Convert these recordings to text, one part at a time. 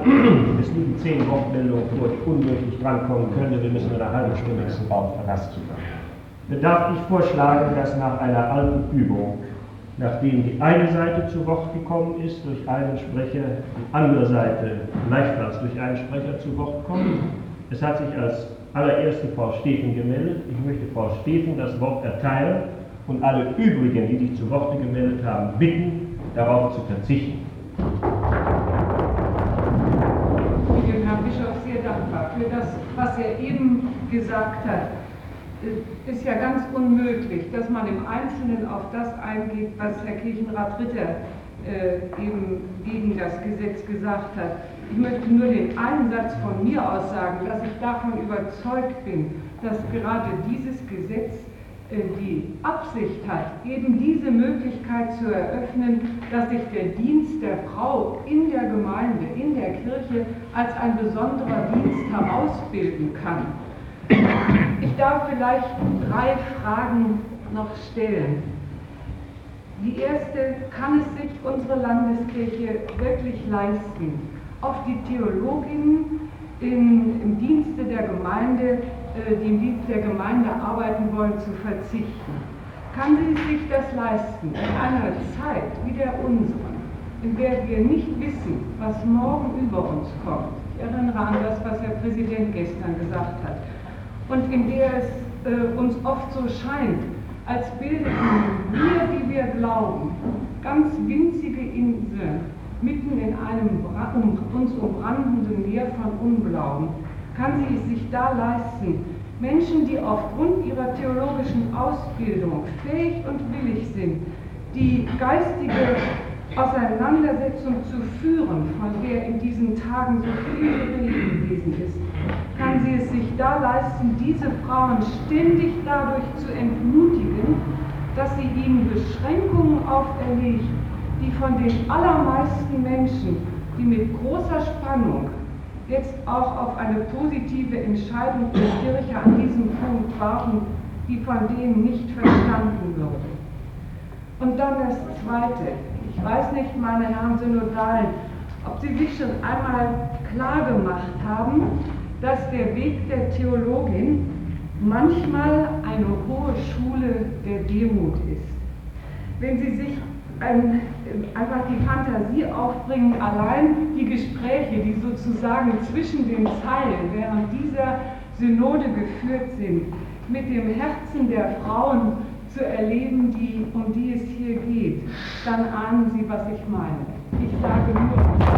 es liegen 10 Wortmeldungen vor, die unmöglich drankommen können. Wir müssen in einer halben Stunde diesen Raum verlassen. Darf ich vorschlagen, dass nach einer alten Übung, nachdem die eine Seite zu Wort gekommen ist, durch einen Sprecher, die andere Seite gleichfalls durch einen Sprecher zu Wort kommt. Es hat sich als allererste Frau Steffen gemeldet. Ich möchte Frau Steffen das Wort erteilen und alle übrigen, die sich zu Worte gemeldet haben, bitten, darauf zu verzichten. Ich bin dem Herrn Bischof sehr dankbar für das, was er eben gesagt hat. Es ist ja ganz unmöglich, dass man im Einzelnen auf das eingeht, was Herr Kirchenrat Ritter eben gegen das Gesetz gesagt hat. Ich möchte nur den einen Satz von mir aus sagen, dass ich davon überzeugt bin, dass gerade dieses Gesetz die Absicht hat, eben diese Möglichkeit zu eröffnen, dass sich der Dienst der Frau in der Gemeinde, in der Kirche als ein besonderer Dienst herausbilden kann. Ich darf vielleicht 3 Fragen noch stellen. Die erste: Kann es sich unsere Landeskirche wirklich leisten, auf die Theologinnen im Dienste der Gemeinde, die im Dienst der Gemeinde arbeiten wollen, zu verzichten? Kann sie sich das leisten in einer Zeit wie der unseren, in der wir nicht wissen, was morgen über uns kommt? Ich erinnere an das, was Herr Präsident gestern gesagt hat. Und in der es uns oft so scheint, als bildeten wir, die wir glauben, ganz winzige Inseln mitten in einem uns umbrandenden Meer von Unglauben. Kann sie es sich da leisten, Menschen, die aufgrund ihrer theologischen Ausbildung fähig und willig sind, die geistige Auseinandersetzung zu führen, von der in diesen Tagen so viel Rede gewesen ist, kann sie es sich da leisten, diese Frauen ständig dadurch zu entmutigen, dass sie ihnen Beschränkungen auferlegt, die von den allermeisten Menschen, die mit großer Spannung jetzt auch auf eine positive Entscheidung der Kirche an diesem Punkt warten, die von denen nicht verstanden würde. Und dann das Zweite. Ich weiß nicht, meine Herren Synodalen, ob Sie sich schon einmal klar gemacht haben, dass der Weg der Theologin manchmal eine hohe Schule der Demut ist. Wenn Sie sich einfach die Fantasie aufbringen, allein die Gespräche, die sozusagen zwischen den Zeilen während dieser Synode geführt sind, mit dem Herzen der Frauen zu erleben, um die es hier geht, dann ahnen Sie, was ich meine. Ich sage nur.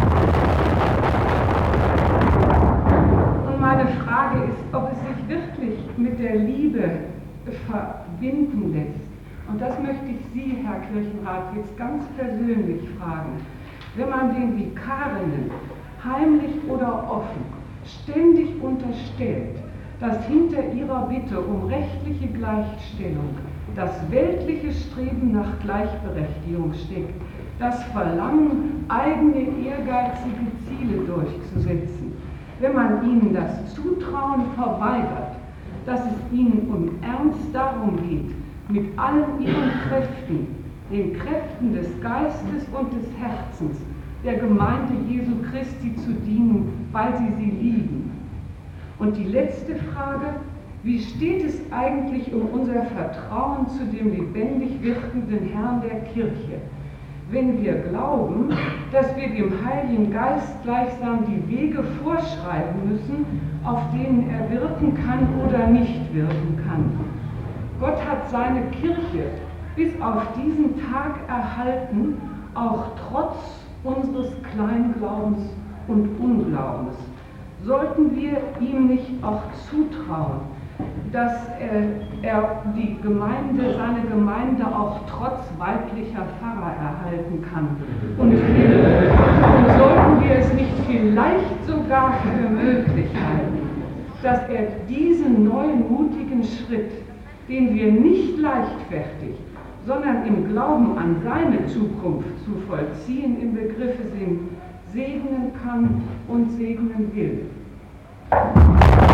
Und meine Frage ist, ob es sich wirklich mit der Liebe verbinden lässt. Und das möchte ich Sie, Herr Kirchenrat, jetzt ganz persönlich fragen. Wenn man den Vikarinnen heimlich oder offen ständig unterstellt, dass hinter ihrer Bitte um rechtliche Gleichstellung das weltliche Streben nach Gleichberechtigung steckt, das Verlangen, eigene ehrgeizige Ziele durchzusetzen, wenn man ihnen das Zutrauen verweigert, dass es ihnen um Ernst darum geht, mit allen ihren Kräften, den Kräften des Geistes und des Herzens, der Gemeinde Jesu Christi zu dienen, weil sie sie lieben. Und die letzte Frage: Wie steht es eigentlich um unser Vertrauen zu dem lebendig wirkenden Herrn der Kirche, wenn wir glauben, dass wir dem Heiligen Geist gleichsam die Wege vorschreiben müssen, auf denen er wirken kann oder nicht wirken kann? Gott hat seine Kirche bis auf diesen Tag erhalten, auch trotz unseres Kleinglaubens und Unglaubens. Sollten wir ihm nicht auch zutrauen, dass er die Gemeinde, seine Gemeinde auch trotz weiblicher Pfarrer erhalten kann? Und sollten wir es nicht vielleicht sogar für möglich halten, dass er diesen neuen mutigen Schritt, den wir nicht leichtfertig, sondern im Glauben an seine Zukunft zu vollziehen im Begriffe sind, segnen kann und segnen will?